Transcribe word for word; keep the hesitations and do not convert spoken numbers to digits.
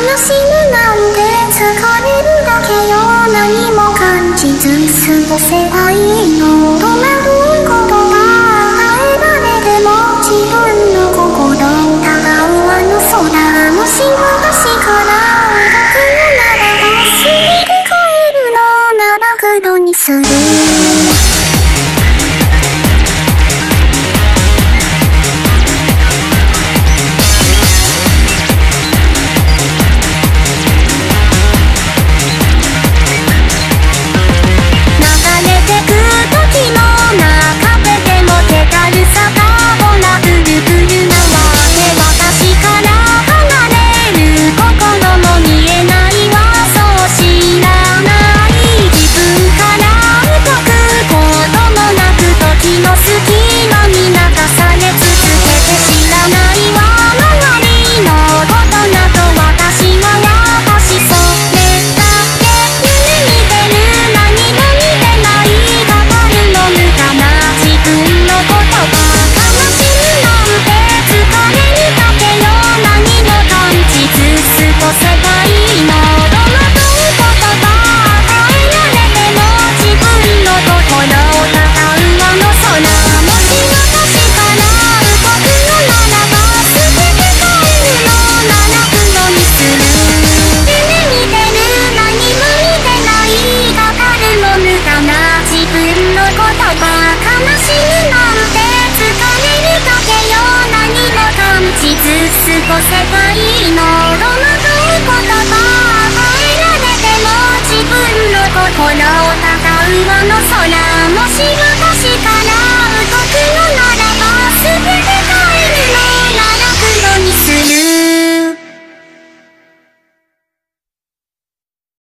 しむなんて疲れるだけよ。何も感じず過ごせばいいの。戸惑うことが耐えられても自分の心を疑うあの空。もし私から動くのならばすぐに帰るのなら黒にする。過ごせばいいの。戸惑うことが耐えられても自分の心を疑うあの空。もし